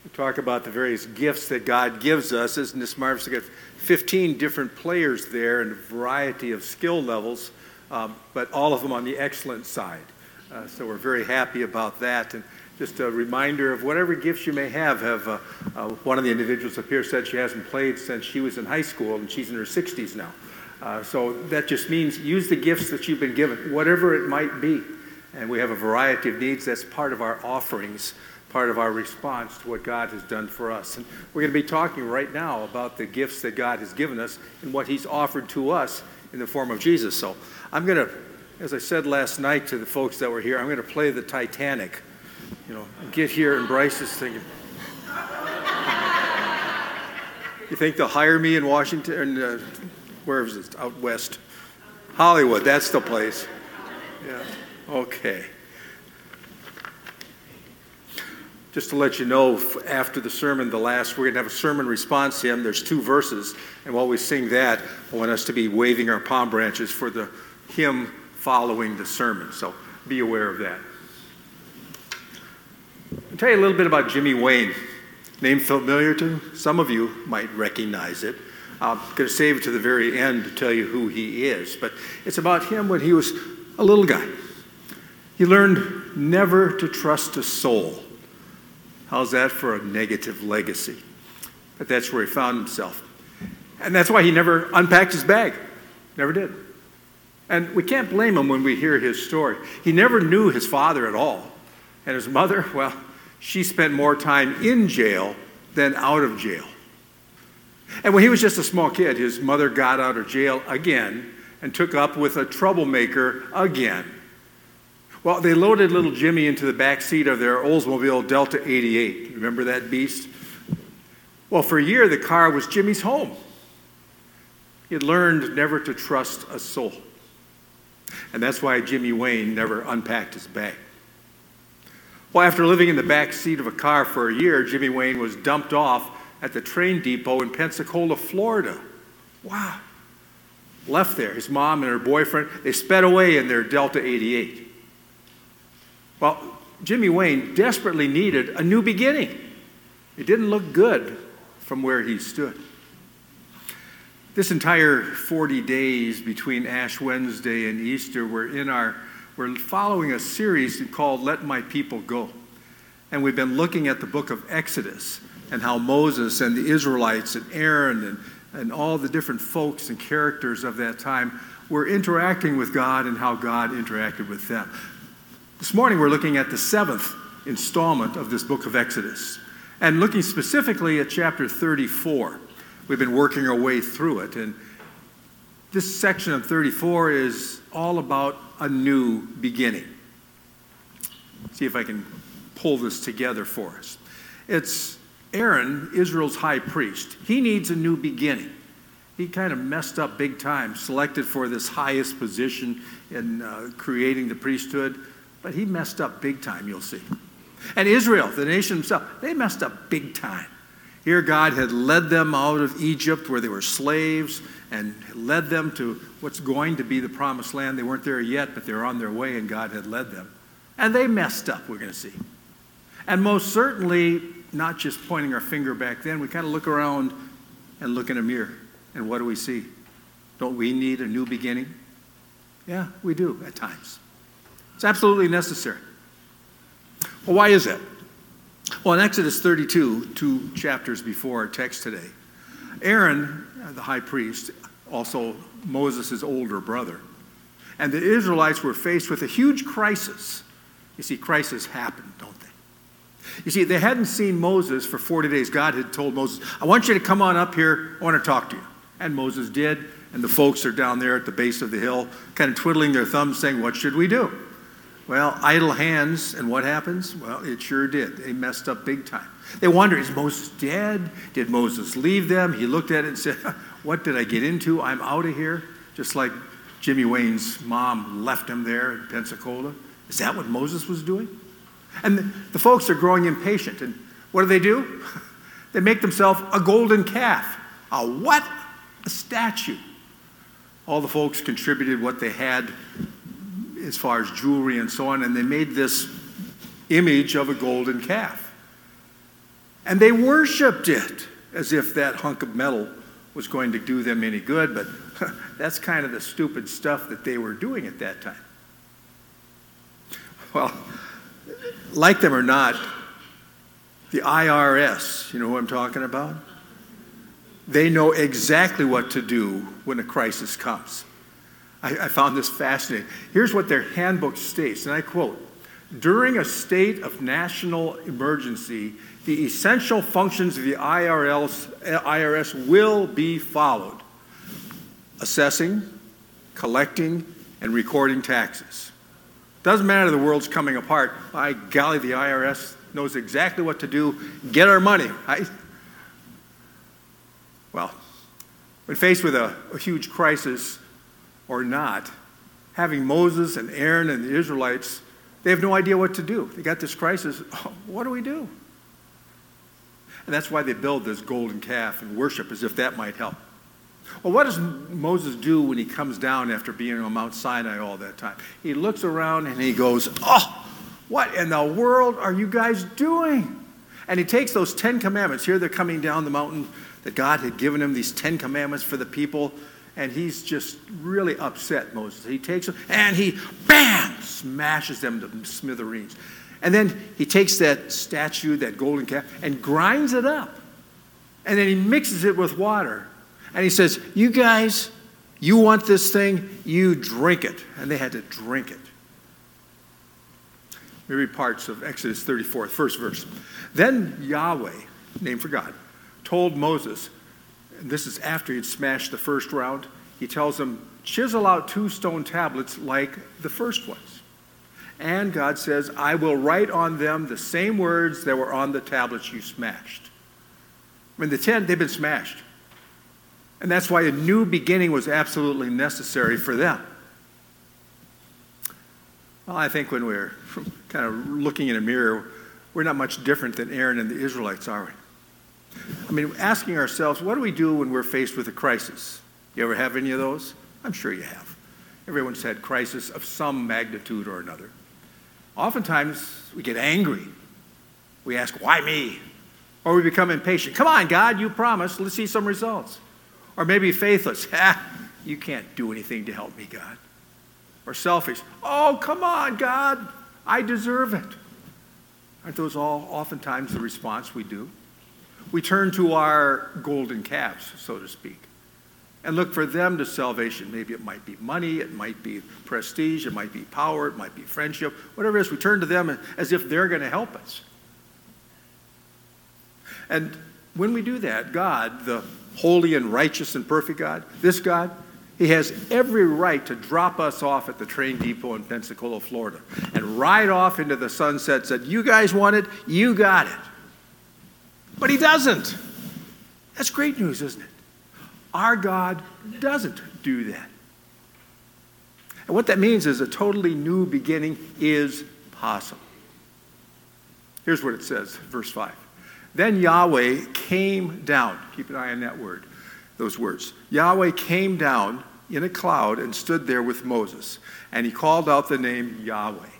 We talk about the various gifts that God gives us. Isn't this marvelous? We've got 15 different players there and a variety of skill levels, but all of them on the excellent side. So we're very happy about that. And just a reminder of whatever gifts you may have. One of the individuals up here said she hasn't played since she was in high school, and she's in her 60s now. So that just means use the gifts that you've been given, whatever it might be. And we have a variety of needs. That's part of our offerings, part of our response to what God has done for us. And we're going to be talking right now about the gifts that God has given us and what he's offered to us in the form of Jesus. So I'm going to, as I said last night to the folks that were here, I'm going to play the Titanic. You know, get here and Bryce is thinking, you think they'll hire me in Washington? Where is it? Out west. Hollywood, that's the place. Yeah, okay. Just to let you know, after the sermon, we're going to have a sermon response hymn. There's 2 verses, and while we sing that, I want us to be waving our palm branches for the hymn following the sermon, so be aware of that. I'll tell you a little bit about Jimmy Wayne. Name familiar to some of you might recognize it. I'm going to save it to the very end to tell you who he is, but it's about him when he was a little guy. He learned never to trust a soul. How's that for a negative legacy? But that's where he found himself. And that's why he never unpacked his bag. Never did. And we can't blame him when we hear his story. He never knew his father at all. And his mother, well, she spent more time in jail than out of jail. And when he was just a small kid, his mother got out of jail again and took up with a troublemaker again. Well, they loaded little Jimmy into the back seat of their Oldsmobile Delta 88. Remember that beast? Well, for a year, the car was Jimmy's home. He had learned never to trust a soul. And that's why Jimmy Wayne never unpacked his bag. Well, after living in the back seat of a car for a year, Jimmy Wayne was dumped off at the train depot in Pensacola, Florida. Wow. Left there. His mom and her boyfriend, they sped away in their Delta 88. Well, Jimmy Wayne desperately needed a new beginning. It didn't look good from where he stood. This entire 40 days between Ash Wednesday and Easter, we're following a series called Let My People Go. And we've been looking at the book of Exodus and how Moses and the Israelites and Aaron and all the different folks and characters of that time were interacting with God and how God interacted with them. This morning we're looking at the 7th installment of this book of Exodus and looking specifically at chapter 34. We've been working our way through it, and this section of 34 is all about a new beginning. See if I can pull this together for us. It's Aaron, Israel's high priest. He needs a new beginning. He kind of messed up big time, selected for this highest position in creating the priesthood. But he messed up big time, you'll see. And Israel, the nation themselves, they messed up big time. Here God had led them out of Egypt where they were slaves and led them to what's going to be the promised land. They weren't there yet, but they were on their way and God had led them. And they messed up, we're going to see. And most certainly, not just pointing our finger back then, we kind of look around and look in a mirror. And what do we see? Don't we need a new beginning? Yeah, we do at times. It's absolutely necessary. Well, why is that? Well, in Exodus 32, 2 chapters before our text today, Aaron, the high priest, also Moses' older brother, and the Israelites were faced with a huge crisis. You see, crises happen, don't they? You see, they hadn't seen Moses for 40 days. God had told Moses, I want you to come on up here. I want to talk to you. And Moses did, and the folks are down there at the base of the hill, kind of twiddling their thumbs saying, what should we do? Well, idle hands, and what happens? Well, it sure did. They messed up big time. They wondered, is Moses dead? Did Moses leave them? He looked at it and said, what did I get into? I'm out of here. Just like Jimmy Wayne's mom left him there in Pensacola. Is that what Moses was doing? And the folks are growing impatient. And what do? They make themselves a golden calf. A what? A statue. All the folks contributed what they had as far as jewelry and so on, and they made this image of a golden calf. And they worshiped it as if that hunk of metal was going to do them any good, but that's kind of the stupid stuff that they were doing at that time. Well, like them or not, the IRS, you know who I'm talking about? They know exactly what to do when a crisis comes. I found this fascinating. Here's what their handbook states, and I quote, "During a state of national emergency, the essential functions of the IRS will be followed: assessing, collecting, and recording taxes." Doesn't matter the world's coming apart. By golly, the IRS knows exactly what to do. Get our money, right? Well, when faced with a huge crisis or not, having Moses and Aaron and the Israelites, they have no idea what to do. They got this crisis. What do we do? And that's why they build this golden calf and worship as if that might help. Well, what does Moses do when he comes down after being on Mount Sinai all that time? He looks around and he goes, "Oh, what in the world are you guys doing?" And he takes those 10 commandments. Here they're coming down the mountain that God had given him, these 10 commandments for the people. And he's just really upset, Moses. He takes them and he, bam, smashes them to smithereens. And then he takes that statue, that golden calf, and grinds it up. And then he mixes it with water. And he says, "You guys, you want this thing, you drink it." And they had to drink it. We read parts of Exodus 34, first verse. "Then Yahweh," name for God, "told Moses," and this is after he'd smashed the first round, he tells him, "Chisel out 2 stone tablets like the first ones." And God says, "I will write on them the same words that were on the tablets you smashed." I mean, the 10, they've been smashed. And that's why a new beginning was absolutely necessary for them. Well, I think when we're kind of looking in a mirror, we're not much different than Aaron and the Israelites, are we? I mean, asking ourselves, what do we do when we're faced with a crisis? You ever have any of those? I'm sure you have. Everyone's had crisis of some magnitude or another. Oftentimes, we get angry. We ask, "Why me?" Or we become impatient. "Come on, God, you promised. Let's see some results." Or maybe faithless. "You can't do anything to help me, God." Or selfish. "Oh, come on, God. I deserve it." Aren't those all oftentimes the response we do? We turn to our golden calves, so to speak, and look for them to salvation. Maybe it might be money, it might be prestige, it might be power, it might be friendship, whatever it is, we turn to them as if they're going to help us. And when we do that, God, the holy and righteous and perfect God, this God, he has every right to drop us off at the train depot in Pensacola, Florida, and ride off into the sunset, said, "You guys want it? You got it." But he doesn't. That's great news, isn't it? Our God doesn't do that. And what that means is a totally new beginning is possible. Here's what it says, verse 5. "Then Yahweh came down." Keep an eye on that word, those words. "Yahweh came down in a cloud and stood there with Moses, and he called out the name Yahweh."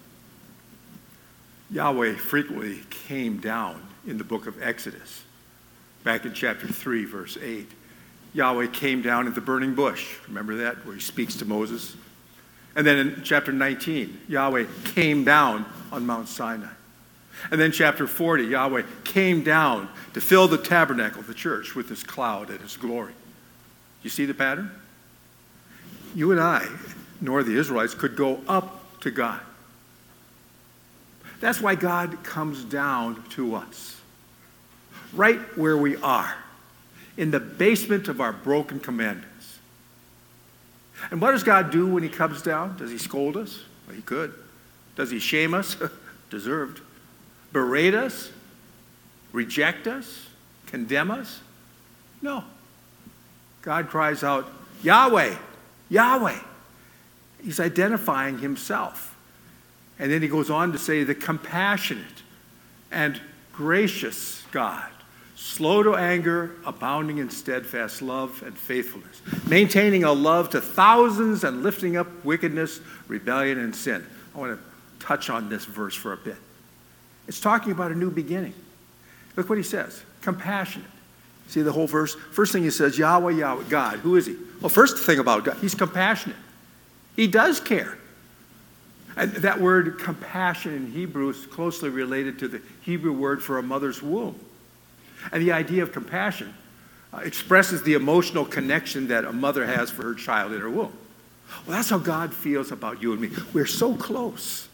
Yahweh frequently came down in the book of Exodus. Back in chapter 3, verse 8, Yahweh came down at the burning bush. Remember that, where he speaks to Moses? And then in chapter 19, Yahweh came down on Mount Sinai. And then chapter 40, Yahweh came down to fill the tabernacle, the church, with his cloud and his glory. You see the pattern? You and I, nor the Israelites, could go up to God. That's why God comes down to us, right where we are, in the basement of our broken commandments. And what does God do when he comes down? Does he scold us? Well, he could. Does he shame us? Deserved. Berate us? Reject us? Condemn us? No. God cries out, "Yahweh, Yahweh." He's identifying himself. And then he goes on to say, "The compassionate and gracious God, slow to anger, abounding in steadfast love and faithfulness, maintaining a love to thousands and lifting up wickedness, rebellion, and sin." I want to touch on this verse for a bit. It's talking about a new beginning. Look what he says, compassionate. See the whole verse? First thing he says, Yahweh, Yahweh, God. Who is he? Well, first thing about God, he's compassionate. He does care. And that word compassion in Hebrew is closely related to the Hebrew word for a mother's womb. And the idea of compassion expresses the emotional connection that a mother has for her child in her womb. Well, that's how God feels about you and me. We're so close.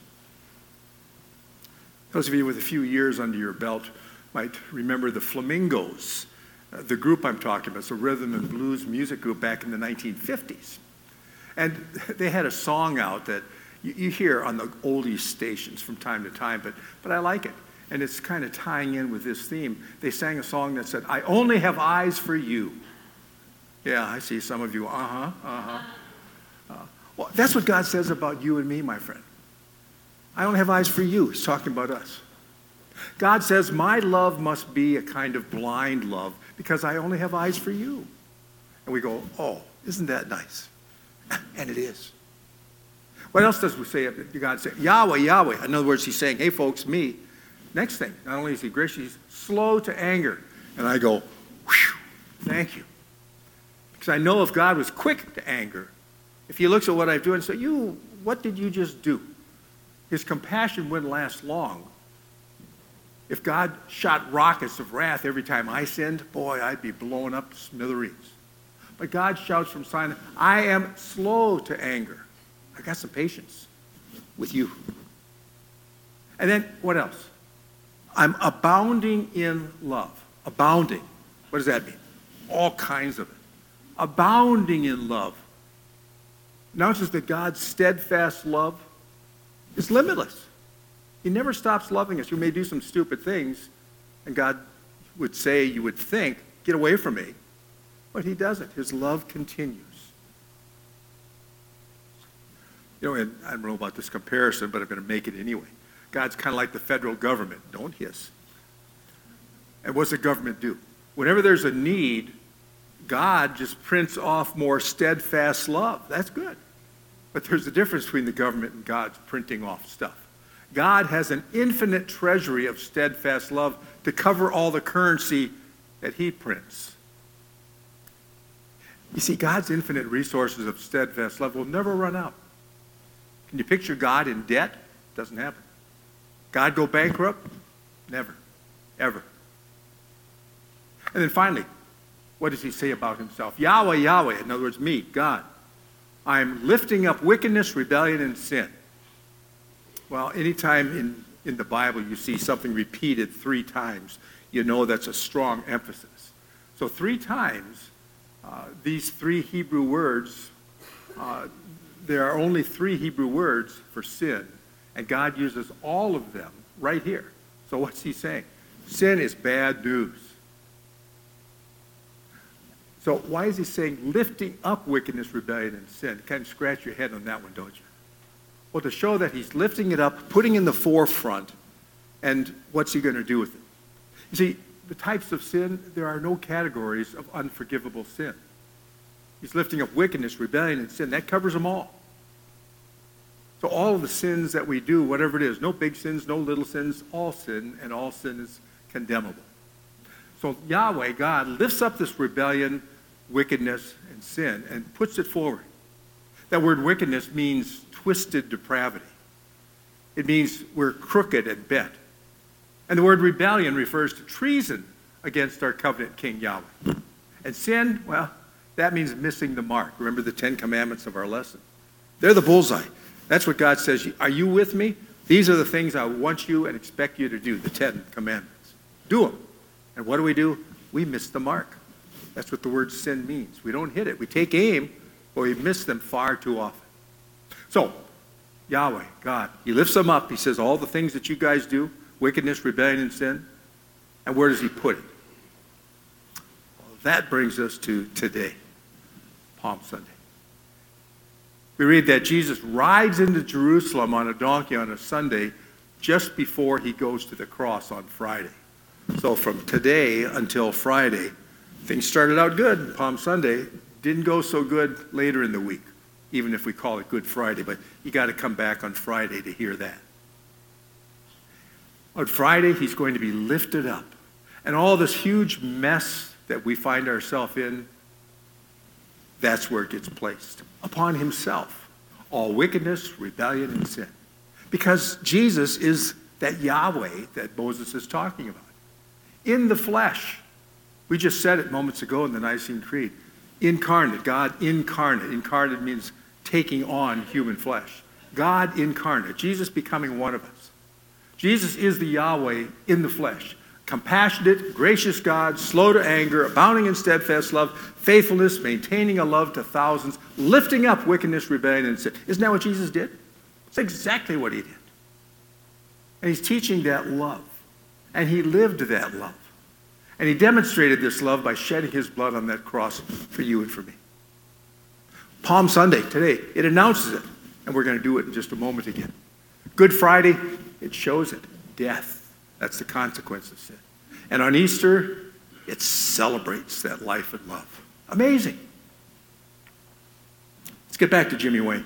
Those of you with a few years under your belt might remember the Flamingos, the group I'm talking about. It's a rhythm and blues music group back in the 1950s. And they had a song out that you hear on the oldies stations from time to time, but I like it. And it's kind of tying in with this theme. They sang a song that said, I only have eyes for you. Yeah, I see some of you, Well, that's what God says about you and me, my friend. I only have eyes for you. He's talking about us. God says, my love must be a kind of blind love because I only have eyes for you. And we go, oh, isn't that nice? And it is. What else does we say? God say, Yahweh, Yahweh. In other words, he's saying, hey, folks, me. Next thing, not only is he gracious, he's slow to anger. And I go, whew, thank you. Because I know if God was quick to anger, if he looks at what I've done and says, what did you just do? His compassion wouldn't last long. If God shot rockets of wrath every time I sinned, boy, I'd be blowing up to smithereens. But God shouts from Sinai, I am slow to anger. I got some patience with you. And then what else? I'm abounding in love. Abounding. What does that mean? All kinds of it. Abounding in love. Announces that God's steadfast love is limitless. He never stops loving us. You may do some stupid things, and God would say, you would think, get away from me. But he doesn't. His love continues. And I don't know about this comparison, but I'm going to make it anyway. God's kind of like the federal government. Don't hiss. And what's the government do? Whenever there's a need, God just prints off more steadfast love. That's good. But there's a difference between the government and God's printing off stuff. God has an infinite treasury of steadfast love to cover all the currency that he prints. You see, God's infinite resources of steadfast love will never run out. Can you picture God in debt? Doesn't happen. God go bankrupt? Never. Ever. And then finally, what does he say about himself? Yahweh, Yahweh, in other words, me, God. I'm lifting up wickedness, rebellion, and sin. Well, anytime in the Bible you see something repeated 3 times, you know that's a strong emphasis. So 3 times, these 3 Hebrew words, there are only 3 Hebrew words for sin, and God uses all of them right here. So what's he saying? Sin is bad news. So why is he saying lifting up wickedness, rebellion, and sin? You kind of scratch your head on that one, don't you? Well, to show that he's lifting it up, putting in the forefront, and what's he going to do with it? You see, the types of sin, there are no categories of unforgivable sin. He's lifting up wickedness, rebellion, and sin. That covers them all. So all of the sins that we do, whatever it is, no big sins, no little sins, all sin, and all sin is condemnable. So Yahweh, God, lifts up this rebellion, wickedness, and sin, and puts it forward. That word wickedness means twisted depravity. It means we're crooked and bent. And the word rebellion refers to treason against our covenant king Yahweh. And sin, well, that means missing the mark. Remember the 10 commandments of our lesson. They're the bullseye. That's what God says. Are you with me? These are the things I want you and expect you to do, the 10 commandments. Do them. And what do? We miss the mark. That's what the word sin means. We don't hit it. We take aim, but we miss them far too often. So, Yahweh, God, he lifts them up. He says, all the things that you guys do, wickedness, rebellion, and sin. And where does he put it? Well, that brings us to today, Palm Sunday. We read that Jesus rides into Jerusalem on a donkey on a Sunday just before he goes to the cross on Friday. So from today until Friday, things started out good. Palm Sunday didn't go so good later in the week, even if we call it Good Friday. But you got to come back on Friday to hear that. On Friday, he's going to be lifted up. And all this huge mess that we find ourselves in, that's where it gets placed. Upon himself. All wickedness, rebellion, and sin. Because Jesus is that Yahweh that Moses is talking about. In the flesh. We just said it moments ago in the Nicene Creed. Incarnate, God incarnate. Incarnate means taking on human flesh. God incarnate, Jesus becoming one of us. Jesus is the Yahweh in the flesh. Compassionate, gracious God, slow to anger, abounding in steadfast love, faithfulness, maintaining a love to thousands, lifting up wickedness, rebellion, and sin. Isn't that what Jesus did? It's exactly what he did. And he's teaching that love. And he lived that love. And he demonstrated this love by shedding his blood on that cross for you and for me. Palm Sunday, today, it announces it. And we're going to do it in just a moment again. Good Friday, it shows it. Death. That's the consequence of sin. And on Easter, it celebrates that life and love. Amazing. Let's get back to Jimmy Wayne.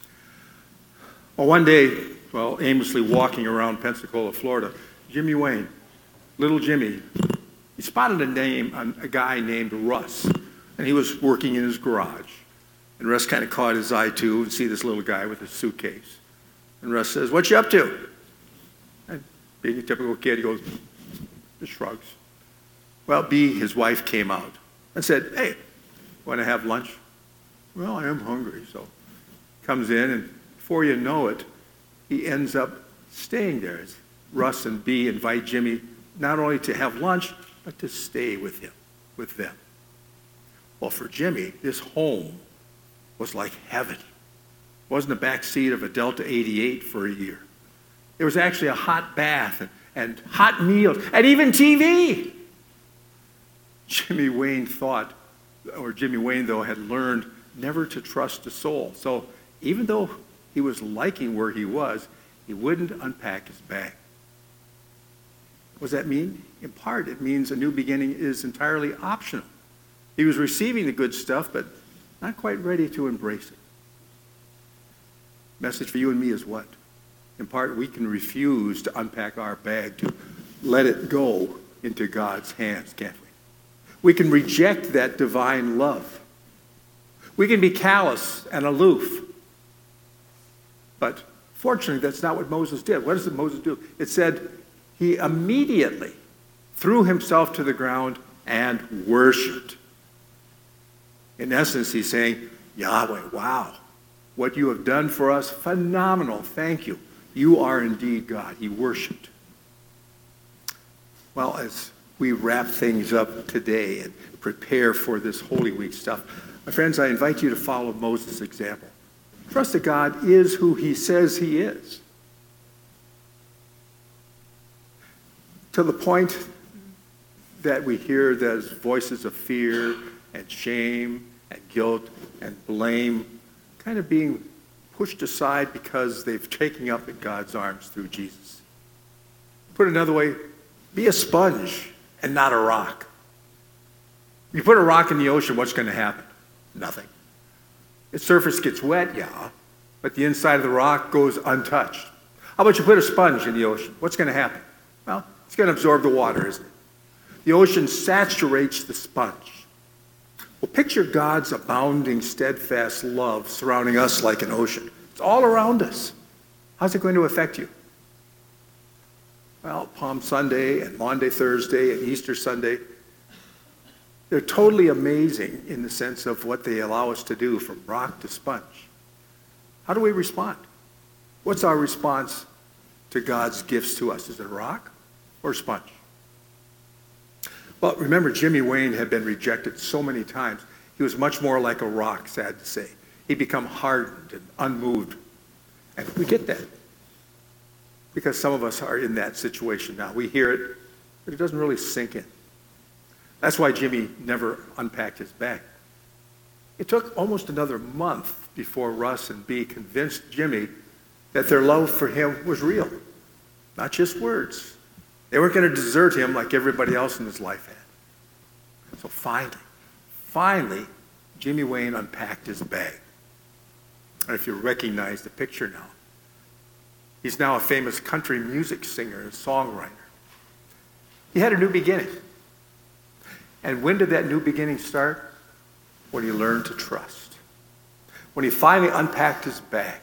Well, one day, aimlessly walking around Pensacola, Florida, Jimmy Wayne, little Jimmy, he spotted a guy named Russ. And he was working in his garage. And Russ kind of caught his eye too and see this little guy with his suitcase. And Russ says, "What you up to?" And being a typical kid, he goes, just shrugs. Well, B, his wife, came out and said, "Hey, want to have lunch?" "Well, I am hungry." So comes in, and before you know it, he ends up staying there. As Russ and B invite Jimmy not only to have lunch, but to stay with them. Well, for Jimmy, this home was like heaven. It wasn't the back seat of a Delta 88 for a year. There was actually a hot bath and hot meals and even TV. Jimmy Wayne, though, had learned never to trust a soul. So even though he was liking where he was, he wouldn't unpack his bag. What does that mean? In part, it means a new beginning is entirely optional. He was receiving the good stuff, but not quite ready to embrace it. Message for you and me is what? In part, we can refuse to unpack our bag, to let it go into God's hands, can't we? We can reject that divine love. We can be callous and aloof. But fortunately, that's not what Moses did. What does Moses do? It said he immediately threw himself to the ground and worshiped. In essence, he's saying, "Yahweh, wow, what you have done for us, phenomenal, thank you. You are indeed God." He worshiped. Well, as we wrap things up today and prepare for this Holy Week stuff, my friends, I invite you to follow Moses' example. Trust that God is who he says he is. To the point that we hear those voices of fear and shame and guilt and blame kind of being pushed aside because they've taken up in God's arms through Jesus. Put another way, be a sponge and not a rock. You put a rock in the ocean, what's going to happen? Nothing. Its surface gets wet, yeah, but the inside of the rock goes untouched. How about you put a sponge in the ocean? What's going to happen? Well, it's going to absorb the water, isn't it? The ocean saturates the sponge. Well, picture God's abounding, steadfast love surrounding us like an ocean. It's all around us. How's it going to affect you? Well, Palm Sunday and Maundy Thursday and Easter Sunday, they're totally amazing in the sense of what they allow us to do from rock to sponge. How do we respond? What's our response to God's gifts to us? Is it a rock or a sponge? Well, remember, Jimmy Wayne had been rejected so many times. He was much more like a rock, sad to say. He'd become hardened and unmoved. And we get that. Because some of us are in that situation now. We hear it, but it doesn't really sink in. That's why Jimmy never unpacked his bag. It took almost another month before Russ and Bea convinced Jimmy that their love for him was real, not just words. They weren't going to desert him like everybody else in his life had. So finally, Jimmy Wayne unpacked his bag. And if you recognize the picture now, he's now a famous country music singer and songwriter. He had a new beginning. And when did that new beginning start? When he learned to trust. When he finally unpacked his bag.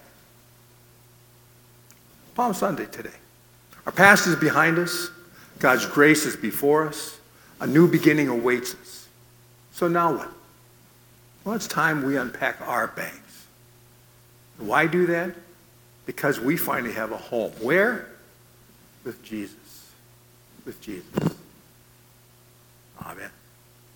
Palm Sunday today. Our past is behind us. God's grace is before us. A new beginning awaits us. So now what? Well, it's time we unpack our bags. Why do that? Because we finally have a home. Where? With Jesus. With Jesus. Amen.